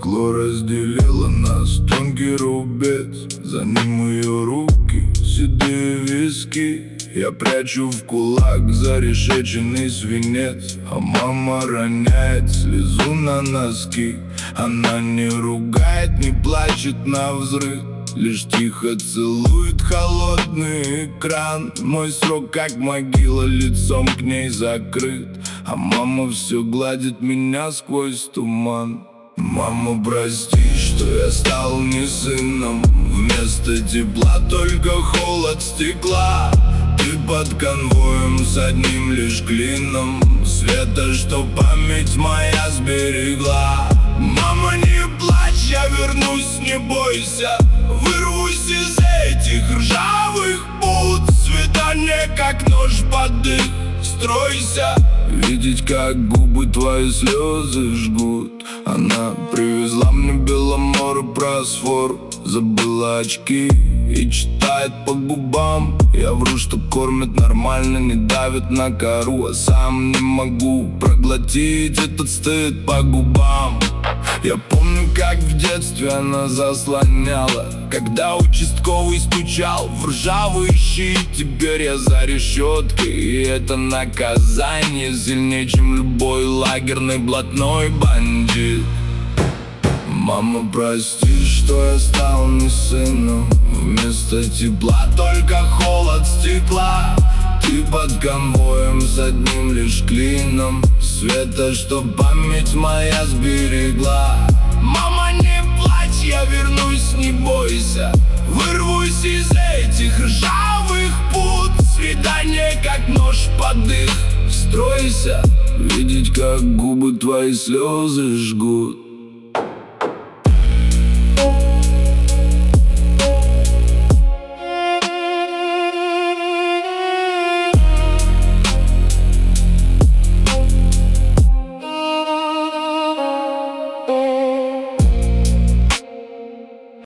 Стекло разделило нас, тонкий рубец. За ним ее руки, седые виски. Я прячу в кулак зарешеченный свинец, а мама роняет слезу на носки. Она не ругает, не плачет навзрыд, лишь тихо целует холодный экран. Мой срок как могила, лицом к ней закрыт, а мама все гладит меня сквозь туман. Мама, прости, что я стал не сыном. Вместо тепла только холод стекла. Ты под конвоем с одним лишь клином света, что память моя сберегла. Мама, не плачь, я вернусь, не бойся. Вырвусь из этих ржавых пут. Свидание как нож под дых, стройся. Видеть, как губы твои слезы жгут. Она привезла мне Беломор и просфор. Забыла очки и читает по губам. Я вру, что кормят нормально, не давят на кору, а сам не могу проглотить этот стыд по губам. Я помню, как в детстве она заслоняла, когда участковый стучал в ржавый щит. Теперь я за решеткой, и это наказание сильнее, чем любой лагерный блатной бандит. Мама, прости, что я стал не сыном. Вместо тепла только холод стекла. Ты под конвоем с одним лишь клином света, что память моя сберегла. Мама, не плачь, я вернусь, не бойся. Вырвусь из этих ржавых пут. Свидание как нож под дых, стройся. Видеть, как губы твои слезы жгут.